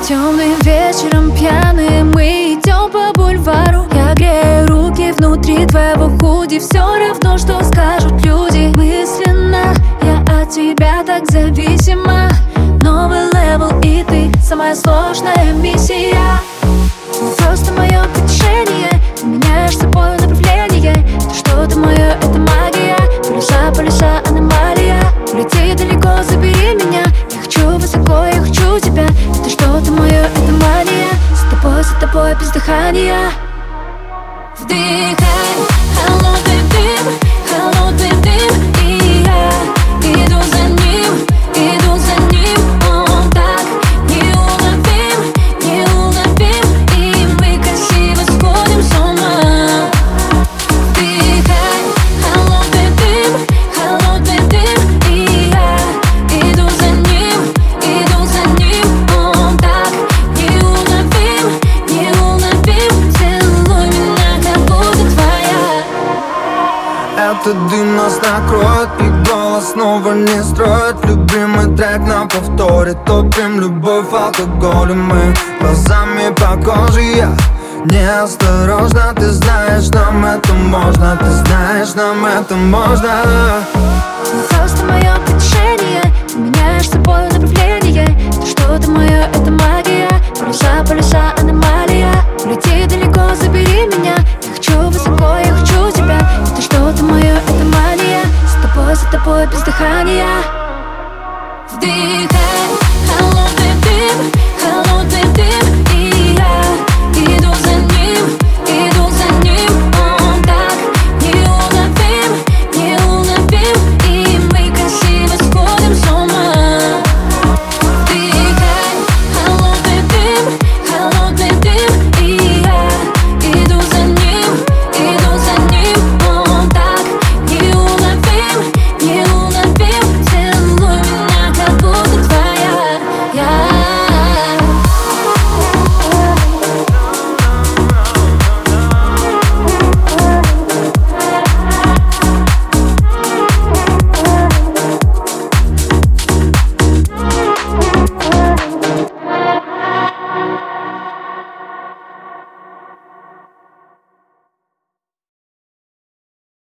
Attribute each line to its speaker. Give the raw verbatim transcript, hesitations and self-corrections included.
Speaker 1: Темным вечером пьяным мы идем по бульвару. Я грею руки внутри твоего худи. Все равно, что скажут люди. Мысленно я от тебя так зависима. Новый левел, и ты самая сложная миссия. Просто мое притяжение, ты меняешь собой направление. Это что-то мое, это магия. Полюса, полюса, аномалия. Улети далеко, забери меня. Я хочу высоко, я хочу тебя. Это что-то мое, это мания. За тобой, за тобой, без дыхания. Вдыхай холодный дым, холодный дым. И я иду за ним, иду за ним. Он так неуловим, неуловим. И мы красиво сходим с ума. Вдыхай холодный дым, холодный дым. И я иду за ним, иду за ним. Он так неуловим, неуловим. Целуй меня, как будто твоя.
Speaker 2: Этот дым нас накроет, и голос снова не строит. Любимый трек на повторе, топим любовь алкоголем. Мы глазами по коже, я неосторожно. Ты знаешь, нам это можно, ты знаешь, нам это можно.
Speaker 1: Просто мое притяжение, ты меняешь собой направление. Это что-то мое.